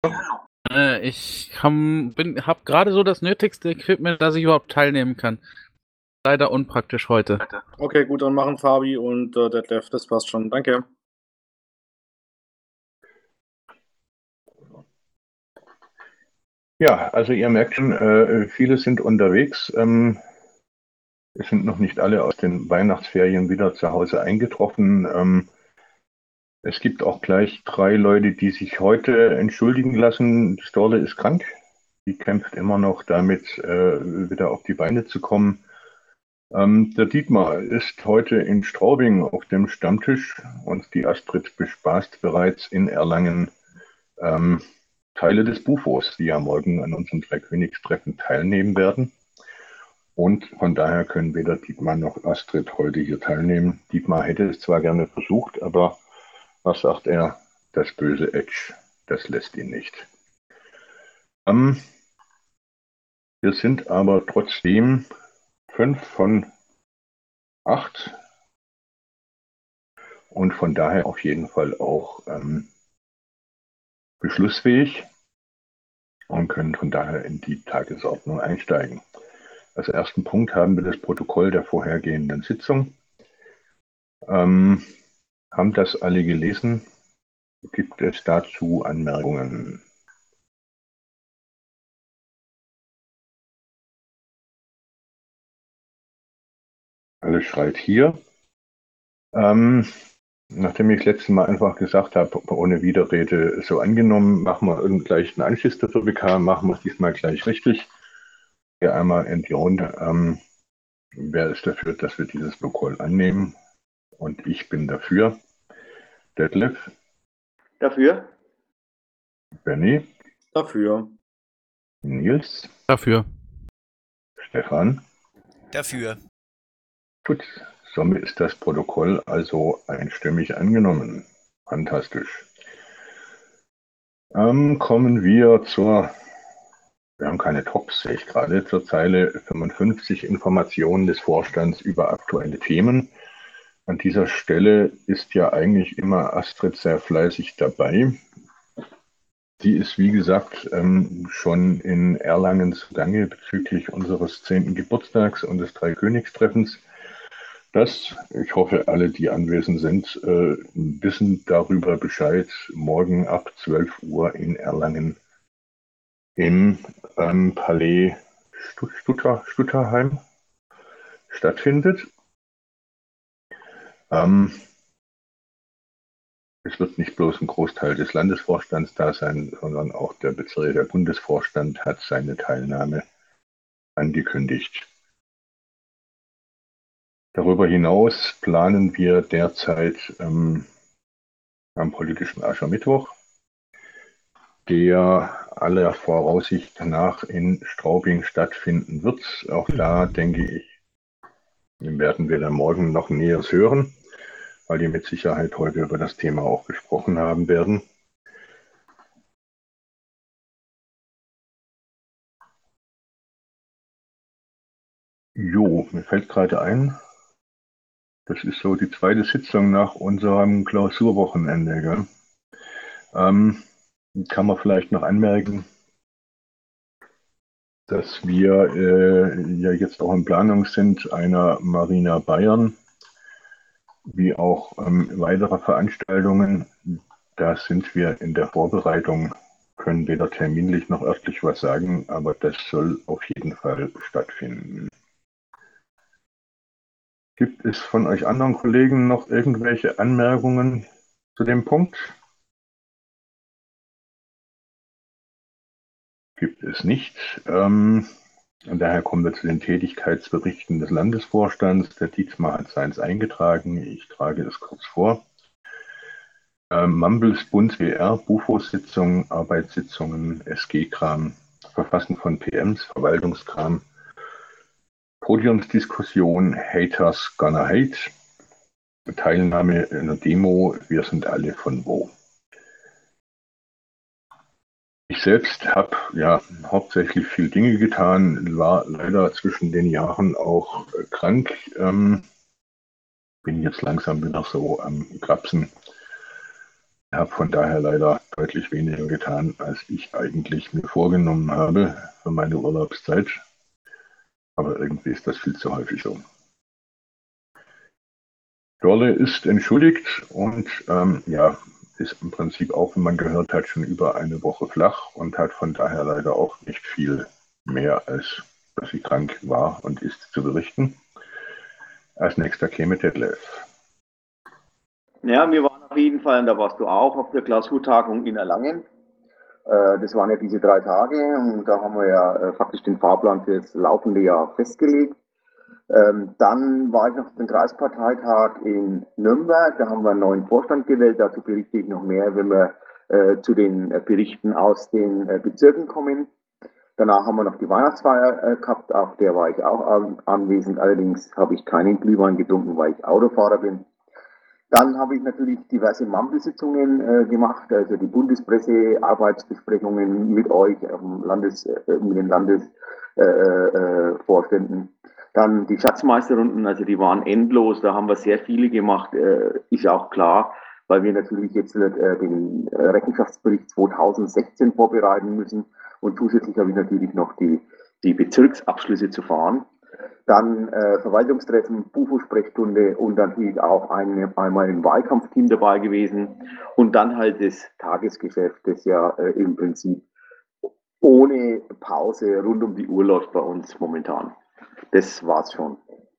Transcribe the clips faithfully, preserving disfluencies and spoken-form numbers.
Äh, ich habe hab gerade so das nötigste Equipment, dass ich überhaupt teilnehmen kann. Leider unpraktisch heute. Okay, gut, dann machen Fabi und äh, Detlef, das passt schon. Danke. Ja, also ihr merkt schon, äh, viele sind unterwegs. Ähm, es sind noch nicht alle aus den Weihnachtsferien wieder zu Hause eingetroffen. Ähm, es gibt auch gleich drei Leute, die sich heute entschuldigen lassen. Storle ist krank. Die kämpft immer noch damit, äh, wieder auf die Beine zu kommen. Ähm, der Dietmar ist heute in Straubing auf dem Stammtisch und die Astrid bespaßt bereits in Erlangen ähm, Teile des Bufos, die ja morgen an unserem Dreikönigstreffen teilnehmen werden. Und von daher können weder Dietmar noch Astrid heute hier teilnehmen. Dietmar hätte es zwar gerne versucht, aber was sagt er? Das böse Edge, das lässt ihn nicht. Ähm, wir sind aber trotzdem fünf von acht und von daher auf jeden Fall auch ähm, beschlussfähig und können von daher in die Tagesordnung einsteigen. Als ersten Punkt haben wir das Protokoll der vorhergehenden Sitzung. Ähm, haben das alle gelesen? Gibt es dazu Anmerkungen? Alles schreit hier. Ähm, nachdem ich das letzte Mal einfach gesagt habe, ohne Widerrede so angenommen, machen wir gleich einen Anschiss dafür bekam, machen wir es diesmal gleich richtig. Hier einmal in die Runde. Ähm, wer ist dafür, dass wir dieses Protokoll annehmen? Und ich bin dafür. Detlef? Dafür. Benny? Dafür. Nils? Dafür. Stefan? Dafür. Gut, somit ist das Protokoll also einstimmig angenommen. Fantastisch. Ähm, kommen wir zur, wir haben keine Tops, sehe ich gerade, zur Zeile fünfundfünfzig, Informationen des Vorstands über aktuelle Themen. An dieser Stelle ist ja eigentlich immer Astrid sehr fleißig dabei. Sie ist, wie gesagt, ähm, schon in Erlangen zugange bezüglich unseres zehnten Geburtstags und des Dreikönigstreffens. Das, ich hoffe, alle, die anwesend sind, äh, wissen darüber Bescheid, morgen ab zwölf Uhr in Erlangen im ähm, Palais Stutter, Stutterheim stattfindet. Ähm, es wird nicht bloß ein Großteil des Landesvorstands da sein, sondern auch der, Bezirk, der Bundesvorstand hat seine Teilnahme angekündigt. Darüber hinaus planen wir derzeit ähm, am politischen Aschermittwoch, der aller Voraussicht nach in Straubing stattfinden wird. Auch da denke ich, werden wir dann morgen noch Näheres hören, weil die mit Sicherheit heute über das Thema auch gesprochen haben werden. Jo, mir fällt gerade ein, das ist so die zweite Sitzung nach unserem Klausurwochenende. Gell? Ähm, kann man vielleicht noch anmerken, dass wir äh, ja jetzt auch in Planung sind einer Marina Bayern, wie auch ähm, weitere Veranstaltungen. Da sind wir in der Vorbereitung, können weder terminlich noch örtlich was sagen, aber das soll auf jeden Fall stattfinden. Gibt es von euch anderen Kollegen noch irgendwelche Anmerkungen zu dem Punkt? Gibt es nicht. Ähm, und daher kommen wir zu den Tätigkeitsberichten des Landesvorstands. Der Dietmar hat seins eingetragen. Ich trage es kurz vor. Ähm, Mumbles Bund W R, Bufo-Sitzungen, Arbeitssitzungen, S G-Kram, Verfassen von P Ms, Verwaltungskram, Podiumsdiskussion, Haters Gonna Hate, Teilnahme in der Demo, wir sind alle von wo. Ich selbst habe ja hauptsächlich viel Dinge getan, war leider zwischen den Jahren auch äh, krank, ähm, bin jetzt langsam wieder so am Grapsen, habe von daher leider deutlich weniger getan, als ich eigentlich mir vorgenommen habe für meine Urlaubszeit. Aber irgendwie ist das viel zu häufig so. Dorle ist entschuldigt und ähm, ja, ist im Prinzip auch, wie man gehört hat, schon über eine Woche flach und hat von daher leider auch nicht viel mehr, als dass sie krank war und ist, zu berichten. Als nächster käme Detlef. Ja, wir waren auf jeden Fall, und da warst du auch, auf der Klausurtagung in Erlangen. Äh, das waren ja diese drei Tage und da haben wir ja äh, faktisch den Fahrplan für das laufende Jahr festgelegt. Ähm, dann war ich auf dem Kreisparteitag in Nürnberg, da haben wir einen neuen Vorstand gewählt, dazu berichte ich noch mehr, wenn wir äh, zu den äh, Berichten aus den äh, Bezirken kommen. Danach haben wir noch die Weihnachtsfeier äh, gehabt, auf der war ich auch an, anwesend, allerdings habe ich keinen Glühwein getrunken, weil ich Autofahrer bin. Dann habe ich natürlich diverse Mampelsitzungen äh, gemacht, also die Bundespresse, Arbeitsbesprechungen mit euch, auf dem Landes, äh, mit den Landesvorständen. Äh, äh, Dann die Schatzmeisterrunden, also die waren endlos, da haben wir sehr viele gemacht, äh, ist auch klar, weil wir natürlich jetzt äh, den Rechenschaftsbericht zweitausendsechzehn vorbereiten müssen und zusätzlich habe ich natürlich noch die, die Bezirksabschlüsse zu fahren. Dann äh, Verwaltungstreffen, Bufo-Sprechstunde und natürlich auch eine, einmal ein Wahlkampfteam dabei gewesen. Und dann halt das Tagesgeschäft, das ja äh, im Prinzip ohne Pause rund um die Uhr läuft bei uns momentan. Das war's schon.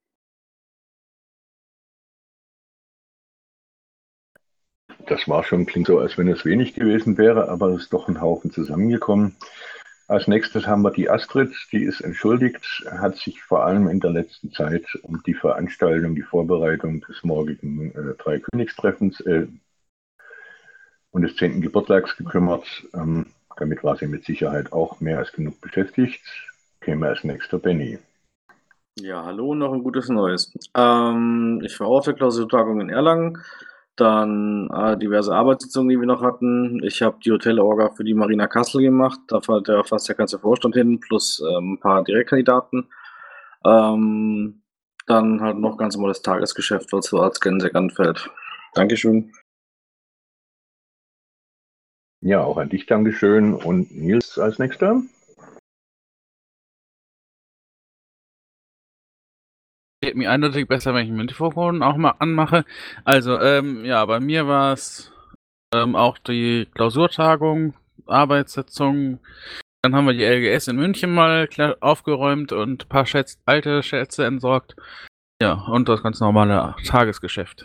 Das war schon, klingt so, als wenn es wenig gewesen wäre, aber es ist doch ein Haufen zusammengekommen. Als nächstes haben wir die Astrid, die ist entschuldigt, hat sich vor allem in der letzten Zeit um die Veranstaltung, die Vorbereitung des morgigen äh, Dreikönigstreffens äh, und des zehnten Geburtstags gekümmert. Ähm, damit war sie mit Sicherheit auch mehr als genug beschäftigt. Käme als nächster Benny. Ja, hallo, noch ein gutes Neues. Ähm, ich war auf der Klausurtagung in Erlangen, dann äh, diverse Arbeitssitzungen, die wir noch hatten. Ich habe die Hotelorga für die Marina Kassel gemacht, da fand der fast der ganze Vorstand hin, plus ähm, ein paar Direktkandidaten. Ähm, dann halt noch ganz normales Tagesgeschäft, was so als Gänseck anfällt. Dankeschön. Ja, auch an dich Dankeschön. Und Nils als nächster. Geht mir eindeutig besser, wenn ich mein Mikrofon auch mal anmache. Also, ähm, ja, bei mir war es ähm, auch die Klausurtagung, Arbeitssitzung. Dann haben wir die L G S in München mal aufgeräumt und ein paar Schätz alte Schätze entsorgt. Ja, und das ganz normale Tagesgeschäft.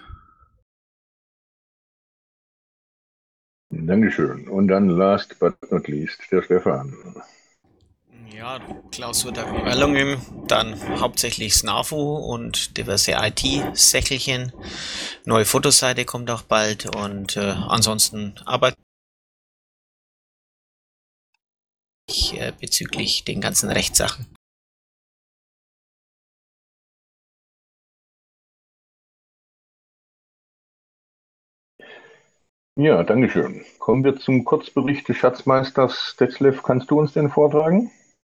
Dankeschön. Und dann last but not least der Stefan. Ja, Klausurtagung Erlangen, dann hauptsächlich SNAFO und diverse I T-Sächelchen. Neue Fotoseite kommt auch bald und äh, ansonsten Arbeit äh, bezüglich den ganzen Rechtssachen. Ja, Dankeschön. Kommen wir zum Kurzbericht des Schatzmeisters. Detlef, kannst du uns den vortragen?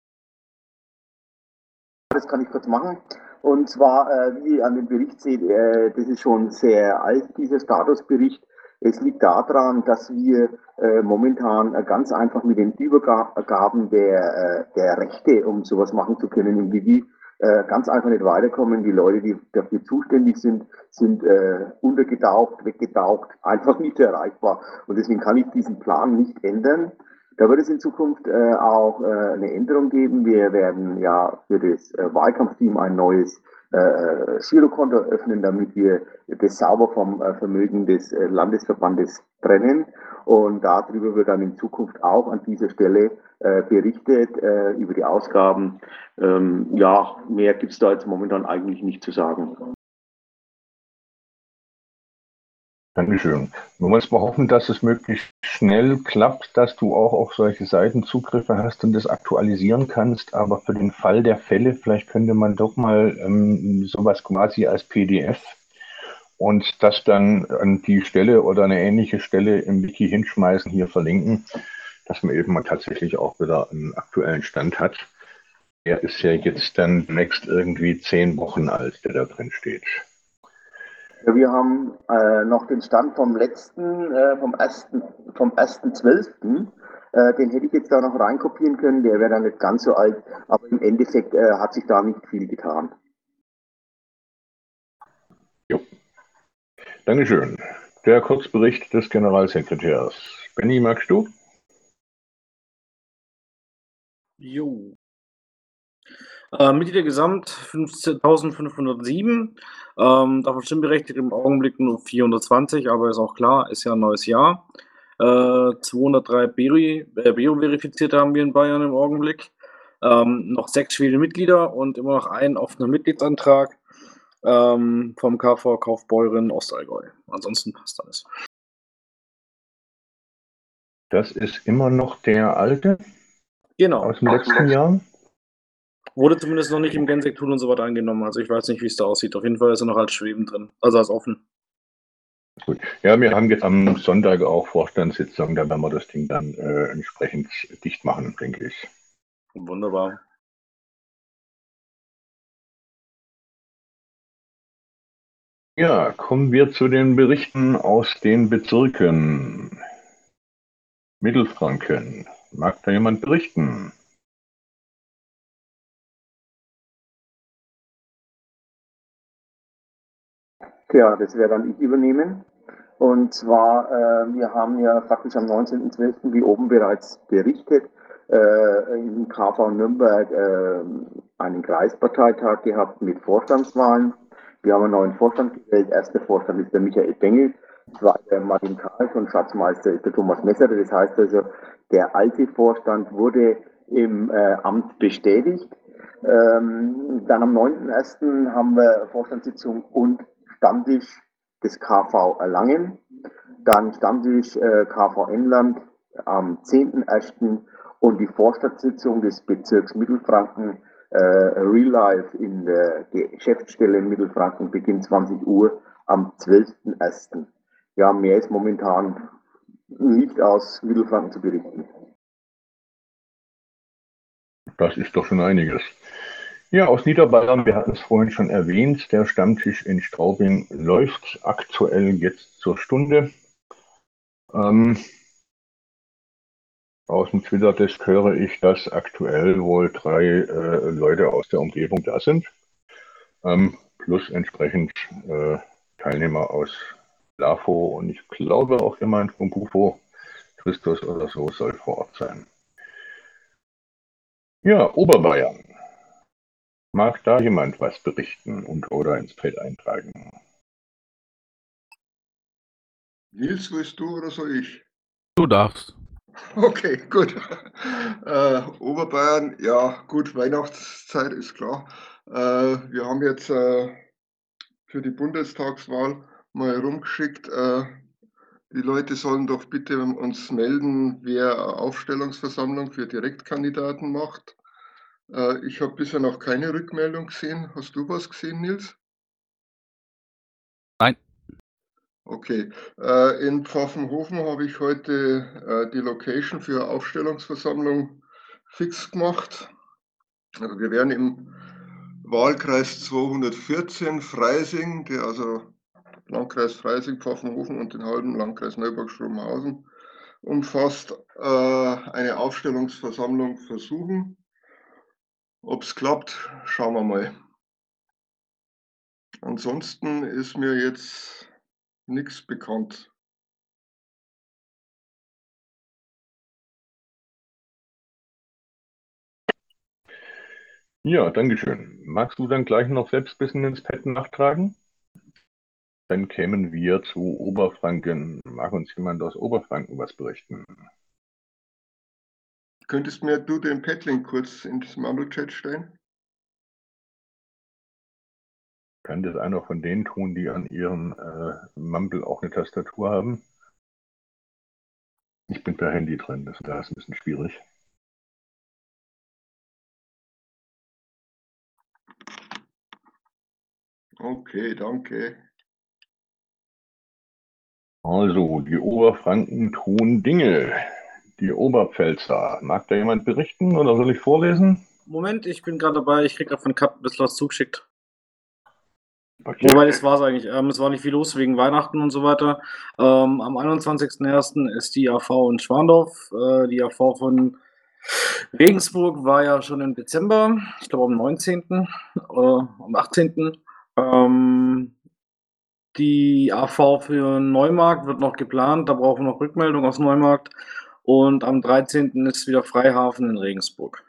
Das kann ich kurz machen. Und zwar, äh, wie ihr an dem Bericht seht, äh, das ist schon sehr alt, dieser Statusbericht. Es liegt daran, dass wir äh, momentan äh, ganz einfach mit den Übergaben der, äh, der Rechte, um sowas machen zu können, im B W, äh, ganz einfach nicht weiterkommen. Die Leute, die dafür zuständig sind, sind äh, untergetaucht, weggetaucht, einfach nicht erreichbar. Und deswegen kann ich diesen Plan nicht ändern. Da wird es in Zukunft äh, auch äh, eine Änderung geben. Wir werden ja für das äh, Wahlkampfteam ein neues äh, Girokonto öffnen, damit wir das sauber vom äh, Vermögen des äh, Landesverbandes trennen. Und darüber wird dann in Zukunft auch an dieser Stelle äh, berichtet, äh, über die Ausgaben. Ähm, ja, mehr gibt es da jetzt momentan eigentlich nicht zu sagen. Dankeschön. Wir wollen mal hoffen, dass es möglichst schnell klappt, dass du auch auf solche Seiten Zugriffe hast und das aktualisieren kannst. Aber für den Fall der Fälle, vielleicht könnte man doch mal ähm, sowas quasi als P D F und das dann an die Stelle oder eine ähnliche Stelle im Wiki hinschmeißen, hier verlinken, dass man eben mal tatsächlich auch wieder einen aktuellen Stand hat. Der ist ja jetzt dann demnächst irgendwie zehn Wochen alt, der da drin steht. Ja, wir haben äh, noch den Stand vom letzten, äh, vom ersten, vom ersten zwölften. Äh, den hätte ich jetzt da noch reinkopieren können, der wäre dann nicht ganz so alt, aber im Endeffekt äh, hat sich da nicht viel getan. Jo. Dankeschön. Der Kurzbericht des Generalsekretärs. Benny, magst du? Jo. Äh, Mitglieder gesamt fünfzehntausendfünfhundertsieben. Ähm, davon stimmberechtigt im Augenblick nur vierhundertzwanzig, aber ist auch klar, ist ja ein neues Jahr. Äh, zweihundertdrei Bio-Verifizierte haben wir in Bayern im Augenblick. Ähm, noch sechs schwere Mitglieder und immer noch einen offenen Mitgliedsantrag ähm, vom K V Kaufbeuren Ostallgäu. Ansonsten passt alles. Das ist immer noch der alte Genau. aus dem letzten Jahr. Wurde zumindest noch nicht im Gensektool und so weiter angenommen. Also ich weiß nicht, wie es da aussieht. Auf jeden Fall ist er noch als Schweben drin. Also als offen. Gut. Ja, wir haben jetzt am Sonntag auch Vorstandssitzung, da werden wir das Ding dann äh, entsprechend dicht machen, denke ich. Wunderbar. Ja, kommen wir zu den Berichten aus den Bezirken. Mittelfranken. Mag da jemand berichten? Ja, das wäre dann ich übernehmen. Und zwar, äh, wir haben ja faktisch am neunzehnten zwölften wie oben bereits berichtet, äh, im K V Nürnberg äh, einen Kreisparteitag gehabt mit Vorstandswahlen. Wir haben einen neuen Vorstand gewählt. Erster Vorstand ist der Michael Bengel, zweiter Martin Karls und Schatzmeister ist der Thomas Messere. Das heißt also, der alte Vorstand wurde im äh, Amt bestätigt. Ähm, dann am neunten ersten haben wir Vorstandssitzung und Stammtisch des K V Erlangen, dann Stammtisch äh, K V Enland am zehnten ersten und die Vorstandssitzung des Bezirks Mittelfranken äh, Real Life in der Geschäftsstelle Mittelfranken beginnt zwanzig Uhr am zwölften ersten Ja, mehr ist momentan nicht aus Mittelfranken zu berichten. Das ist doch schon einiges. Ja, aus Niederbayern, wir hatten es vorhin schon erwähnt, der Stammtisch in Straubing läuft aktuell jetzt zur Stunde. Ähm, aus dem Twitter-Desk höre ich, dass aktuell wohl drei äh, Leute aus der Umgebung da sind, ähm, plus entsprechend äh, Teilnehmer aus LAFO und ich glaube auch jemand vom Bufo, Christus oder so, soll vor Ort sein. Ja, Oberbayern. Mag da jemand was berichten und oder ins Feld eintragen? Nils, willst du oder soll ich? Du darfst. Okay, gut. Äh, Oberbayern, ja gut, Weihnachtszeit ist klar. Äh, wir haben jetzt äh, für die Bundestagswahl mal rumgeschickt, äh, die Leute sollen doch bitte uns melden, wer eine Aufstellungsversammlung für Direktkandidaten macht. Äh, ich habe bisher noch keine Rückmeldung gesehen. Hast du was gesehen, Nils? Nein. Okay, äh, in Pfaffenhofen habe ich heute äh, die Location für Aufstellungsversammlung fix gemacht. Also wir werden im Wahlkreis zweihundertvierzehn Freising, der also Landkreis Freising, Pfaffenhofen und den halben Landkreis Neuburg-Schrobenhausen umfasst, äh, eine Aufstellungsversammlung versuchen. Ob es klappt, schauen wir mal. Ansonsten ist mir jetzt nichts bekannt. Ja, dankeschön. Magst du dann gleich noch selbst ein bisschen ins Pad nachtragen? Dann kämen wir zu Oberfranken. Mag uns jemand aus Oberfranken was berichten? Könntest mir du den Padlink kurz in das Mumble-Chat stellen? Kann das einer von denen tun, die an ihrem äh, Mumble auch eine Tastatur haben? Ich bin per Handy drin, das ist ein bisschen schwierig. Okay, danke. Also, die Oberfranken tun Dinge. Die Oberpfälzer. Mag da jemand berichten oder soll ich vorlesen? Moment, ich bin gerade dabei. Ich kriege gerade von Cut ein bisschen was zugeschickt. Okay. Wobei, das war es eigentlich. Ähm, es war nicht viel los wegen Weihnachten und so weiter. Ähm, am einundzwanzigsten ersten ist die A V in Schwandorf. Äh, die A V von Regensburg war ja schon im Dezember, ich glaube am neunzehnten oder am achtzehnten. Ähm, die A V für Neumarkt wird noch geplant, da brauchen wir noch Rückmeldung aus Neumarkt. Und am dreizehnten ist wieder Freihafen in Regensburg.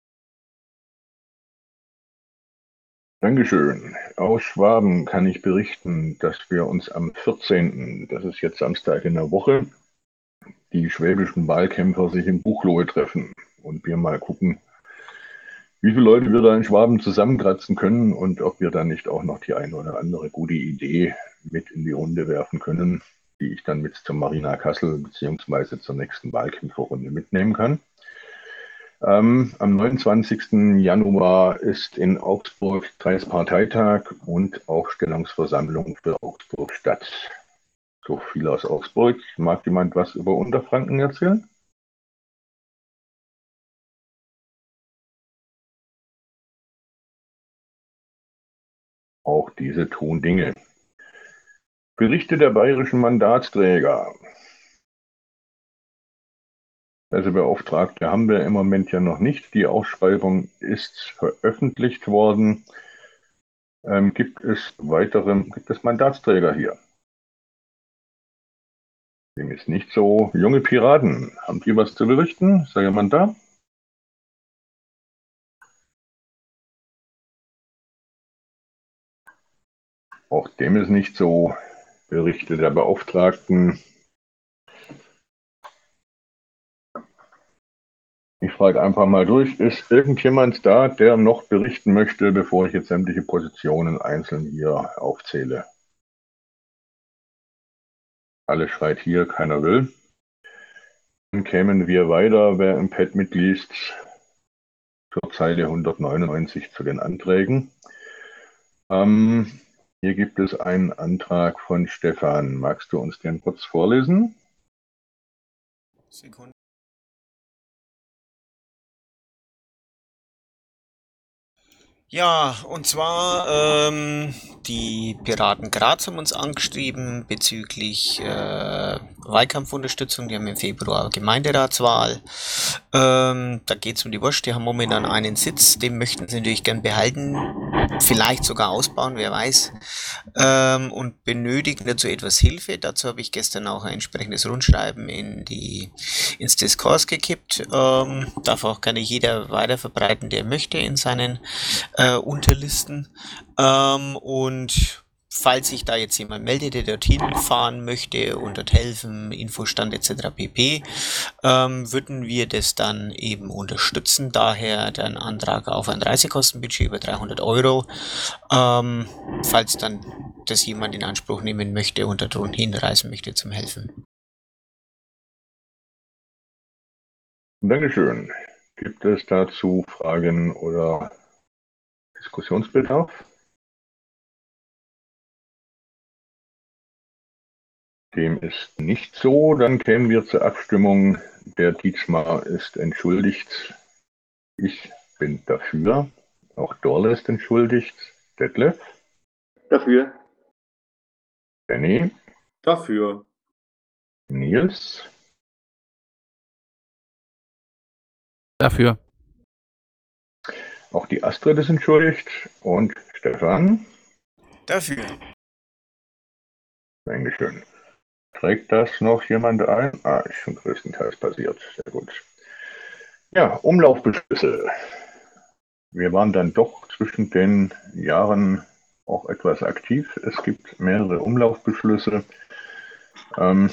Dankeschön. Aus Schwaben kann ich berichten, dass wir uns am vierzehnten, das ist jetzt Samstag in der Woche, die schwäbischen Wahlkämpfer sich in Buchloe treffen und wir mal gucken, wie viele Leute wir da in Schwaben zusammenkratzen können und ob wir da nicht auch noch die eine oder andere gute Idee mit in die Runde werfen können, die ich dann mit zur Marina Kassel bzw. zur nächsten Wahlkämpferrunde mitnehmen kann. Ähm, am neunundzwanzigsten Januar ist in Augsburg Kreisparteitag und Aufstellungsversammlung für Augsburg Stadt. So viel aus Augsburg. Mag jemand was über Unterfranken erzählen? Auch diese tun Dinge. Berichte der bayerischen Mandatsträger. Also Beauftragte haben wir im Moment ja noch nicht. Die Ausschreibung ist veröffentlicht worden. Ähm, gibt es weitere, gibt es Mandatsträger hier? Dem ist nicht so. Junge Piraten, haben die was zu berichten? Ist da jemand da? Auch dem ist nicht so. Berichte der Beauftragten. Ich frage einfach mal durch, ist irgendjemand da, der noch berichten möchte, bevor ich jetzt sämtliche Positionen einzeln hier aufzähle? Alle schreit hier, keiner will. Dann kämen wir weiter, wer im Pad mitliest, zur Zeile hundertneunundneunzig zu den Anträgen. Ähm, hier gibt es einen Antrag von Stefan. Magst du uns den kurz vorlesen? Sekunde. Ja, und zwar ähm, die Piraten Graz haben uns angeschrieben bezüglich äh, Wahlkampfunterstützung. Die haben im Februar Gemeinderatswahl. Ähm, da geht es um die Wurst. Die haben momentan einen Sitz, den möchten sie natürlich gern behalten, vielleicht sogar ausbauen, wer weiß. Ähm, und benötigen dazu etwas Hilfe. Dazu habe ich gestern auch ein entsprechendes Rundschreiben in die, ins Diskurs gekippt. Ähm, darf auch gerne jeder weiter verbreiten, der möchte in seinen äh, Unterlisten. Ähm, und falls sich da jetzt jemand meldet, der dorthin fahren möchte und dort helfen, Infostand et cetera pp., ähm, würden wir das dann eben unterstützen. Daher der Antrag auf ein Reisekostenbudget über dreihundert Euro, ähm, falls dann das jemand in Anspruch nehmen möchte und dort hinreisen möchte zum Helfen. Dankeschön. Gibt es dazu Fragen oder Diskussionsbedarf? Dem ist nicht so. Dann kämen wir zur Abstimmung. Der Dietmar ist entschuldigt. Ich bin dafür. Auch Dorle ist entschuldigt. Detlef? Dafür. Benny? Dafür. Nils? Dafür. Auch die Astrid ist entschuldigt. Und Stefan? Dafür. Dankeschön. Trägt das noch jemand ein? Ah, ist schon größtenteils passiert. Sehr gut. Ja, Umlaufbeschlüsse. Wir waren dann doch zwischen den Jahren auch etwas aktiv. Es gibt mehrere Umlaufbeschlüsse. Ähm,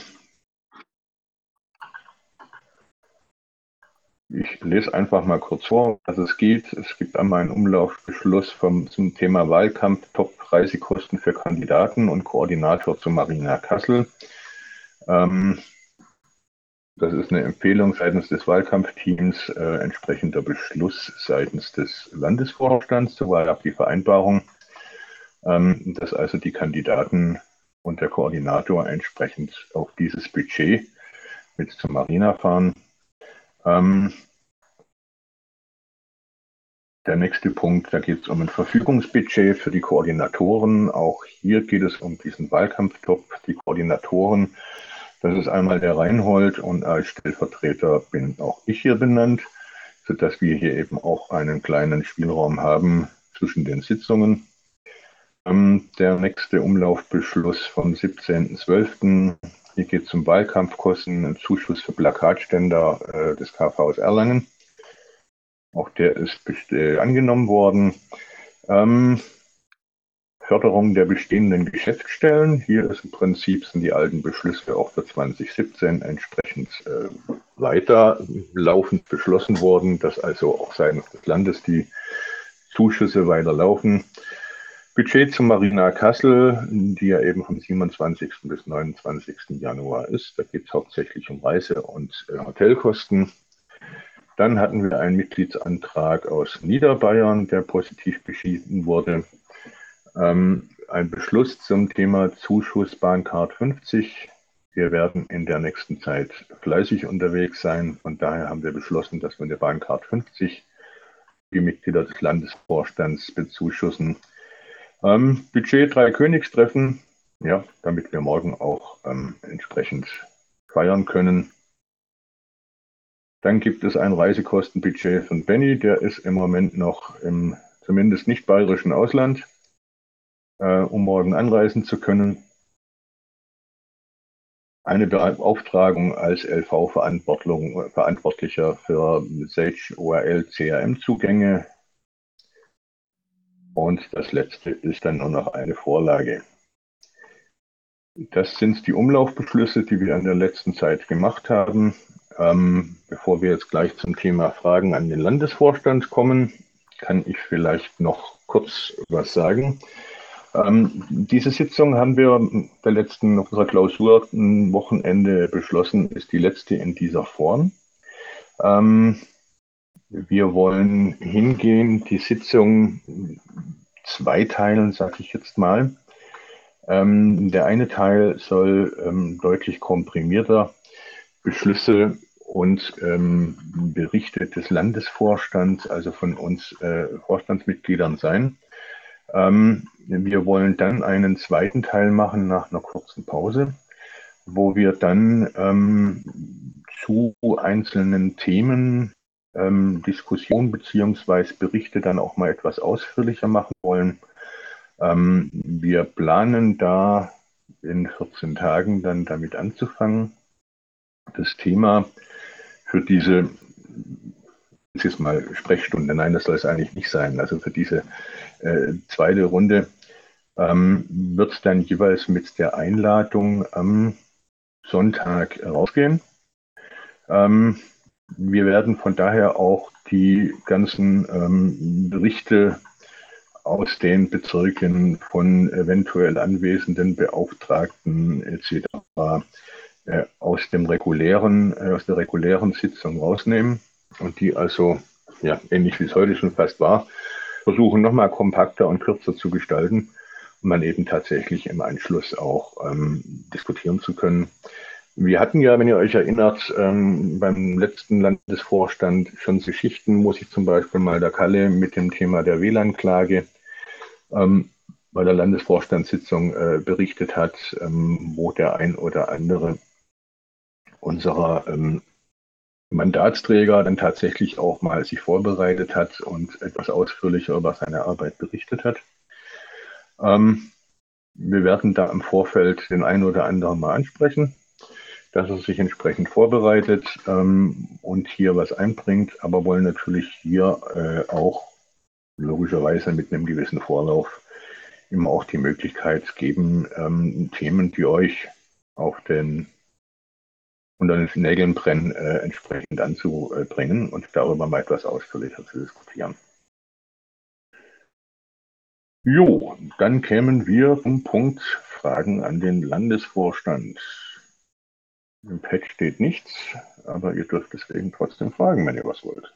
ich lese einfach mal kurz vor, was es geht. Es gibt einmal einen Umlaufbeschluss vom, zum Thema Wahlkampf, Top-Reisekosten für Kandidaten und Koordinator zur Marina Kassel. Ähm, Das ist eine Empfehlung seitens des Wahlkampfteams, äh, entsprechender Beschluss seitens des Landesvorstands, soweit ab die Vereinbarung, ähm, dass also die Kandidaten und der Koordinator entsprechend auf dieses Budget mit zur Marina fahren. Ähm, Der nächste Punkt, da geht es um ein Verfügungsbudget für die Koordinatoren. Auch hier geht es um diesen Wahlkampftopf, die Koordinatoren. Das ist einmal der Reinhold und als Stellvertreter bin auch ich hier benannt, sodass wir hier eben auch einen kleinen Spielraum haben zwischen den Sitzungen. Ähm, der nächste Umlaufbeschluss vom siebzehnten zwölften Hier geht es um Wahlkampfkosten, einen Zuschuss für Plakatständer äh, des K V aus Erlangen. Auch der ist äh, angenommen worden. Ähm, Förderung der bestehenden Geschäftsstellen. Hier ist im Prinzip sind die alten Beschlüsse auch für zwanzig siebzehn entsprechend äh, weiter laufend beschlossen worden, dass also auch seitens des Landes die Zuschüsse weiterlaufen. Budget zum Marina Kassel, die ja eben vom siebenundzwanzigsten bis neunundzwanzigsten Januar ist. Da geht es hauptsächlich um Reise- und äh, Hotelkosten. Dann hatten wir einen Mitgliedsantrag aus Niederbayern, der positiv beschieden wurde. Ähm, ein Beschluss zum Thema Zuschuss Bahncard fünfzig. Wir werden in der nächsten Zeit fleißig unterwegs sein. Von daher haben wir beschlossen, dass wir eine Bahncard fünfzig die Mitglieder des Landesvorstands bezuschussen. Ähm, Budget drei Königstreffen, ja, damit wir morgen auch ähm, entsprechend feiern können. Dann gibt es ein Reisekostenbudget von Benny, der ist im Moment noch im zumindest nicht bayerischen Ausland, äh, um morgen anreisen zu können. Eine Beauftragung als L V-Verantwortlicher für Sage O R L C R M-Zugänge. Und das letzte ist dann nur noch eine Vorlage. Das sind die Umlaufbeschlüsse, die wir in der letzten Zeit gemacht haben. Ähm, bevor wir jetzt gleich zum Thema Fragen an den Landesvorstand kommen, kann ich vielleicht noch kurz was sagen. Ähm, diese Sitzung haben wir der letzten unserer Klausur ein Wochenende beschlossen, ist die letzte in dieser Form. Ähm, wir wollen hingehen, die Sitzung zweiteilen, sage ich jetzt mal. Ähm, der eine Teil soll ähm, deutlich komprimierter Beschlüsse und ähm, Berichte des Landesvorstands, also von uns äh, Vorstandsmitgliedern sein. Ähm, wir wollen dann einen zweiten Teil machen nach einer kurzen Pause, wo wir dann ähm, zu einzelnen Themen ähm, Diskussion beziehungsweise Berichte dann auch mal etwas ausführlicher machen wollen. Ähm, wir planen da in vierzehn Tagen dann damit anzufangen. Das Thema für diese, das ist mal Sprechstunde, nein, das soll es eigentlich nicht sein. Also für diese äh, zweite Runde ähm, wird es dann jeweils mit der Einladung am Sonntag rausgehen. Ähm, wir werden von daher auch die ganzen ähm, Berichte aus den Bezirken von eventuell anwesenden Beauftragten et cetera äh, aus dem regulären, äh, aus der regulären Sitzung rausnehmen und die also, ja, ähnlich wie es heute schon fast war, versuchen nochmal kompakter und kürzer zu gestalten, um dann eben tatsächlich im Anschluss auch ähm, diskutieren zu können. Wir hatten ja, wenn ihr euch erinnert, ähm, beim letzten Landesvorstand schon Geschichten, wo sich zum Beispiel mal der Kalle mit dem Thema der W L A N-Klage ähm, bei der Landesvorstandssitzung äh, berichtet hat, ähm, wo der ein oder andere unserer ähm, Mandatsträger dann tatsächlich auch mal sich vorbereitet hat und etwas ausführlicher über seine Arbeit berichtet hat. Ähm, wir werden da im Vorfeld den einen oder anderen mal ansprechen, dass er sich entsprechend vorbereitet ähm, und hier was einbringt, aber wollen natürlich hier äh, auch logischerweise mit einem gewissen Vorlauf immer auch die Möglichkeit geben, ähm, Themen, die euch auf den unter den Nägeln brennen, äh, entsprechend anzubringen und darüber mal etwas ausführlicher zu diskutieren. Jo, dann kämen wir zum Punkt Fragen an den Landesvorstand. Im Pad steht nichts, aber ihr dürft deswegen trotzdem fragen, wenn ihr was wollt.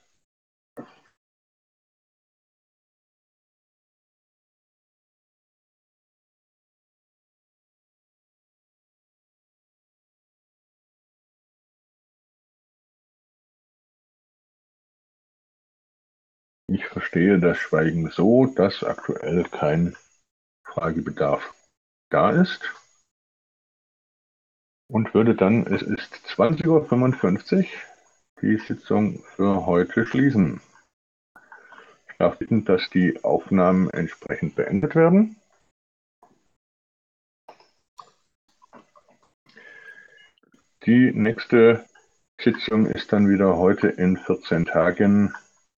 Ich verstehe das Schweigen so, dass aktuell kein Fragebedarf da ist und würde dann, es ist zwanzig Uhr fünfundfünfzig, die Sitzung für heute schließen. Ich darf bitten, dass die Aufnahmen entsprechend beendet werden. Die nächste Sitzung ist dann wieder heute in vierzehn Tagen